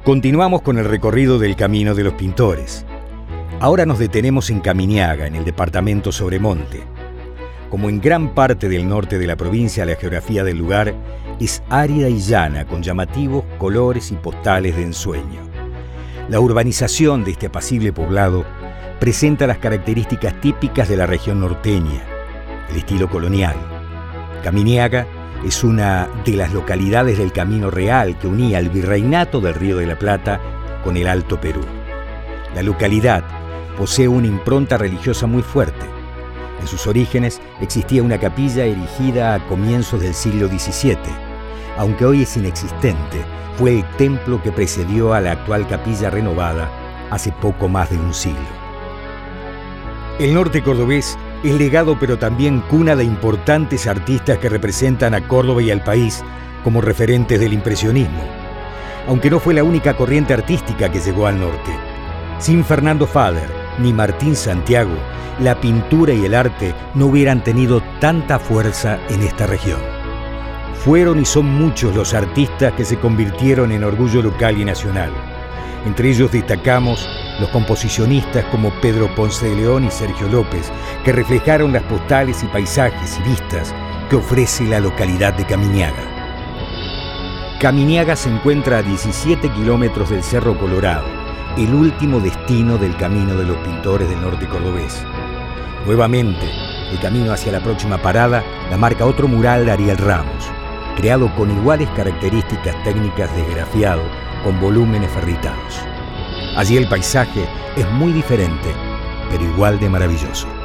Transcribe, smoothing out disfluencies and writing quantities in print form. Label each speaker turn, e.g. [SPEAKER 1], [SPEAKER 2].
[SPEAKER 1] Continuamos con el recorrido del Camino de los Pintores. Ahora nos detenemos en Caminiaga, en el departamento Sobremonte. Como en gran parte del norte de la provincia, la geografía del lugar es árida y llana, con llamativos colores y postales de ensueño. La urbanización de este apacible poblado presenta las características típicas de la región norteña, el estilo colonial. Caminiaga es una de las localidades del Camino Real que unía el virreinato del Río de la Plata con el Alto Perú. La localidad posee una impronta religiosa muy fuerte. En sus orígenes existía una capilla erigida a comienzos del siglo XVII. Aunque hoy es inexistente, fue el templo que precedió a la actual capilla renovada hace poco más de un siglo. El norte cordobés es legado pero también cuna de importantes artistas que representan a Córdoba y al país como referentes del impresionismo. Aunque no fue la única corriente artística que llegó al norte. Sin Fernando Fader ni Martín Santiago, la pintura y el arte no hubieran tenido tanta fuerza en esta región. Fueron y son muchos los artistas que se convirtieron en orgullo local y nacional. Entre ellos destacamos los composicionistas como Pedro Ponce de León y Sergio López, que reflejaron las postales y paisajes y vistas que ofrece la localidad de Caminiaga. Caminiaga se encuentra a 17 kilómetros del Cerro Colorado, el último destino del Camino de los Pintores del norte cordobés. Nuevamente, el camino hacia la próxima parada la marca otro mural de Ariel Ramos, creado con iguales características técnicas de esgrafiado, con volúmenes ferritados. Allí el paisaje es muy diferente, pero igual de maravilloso.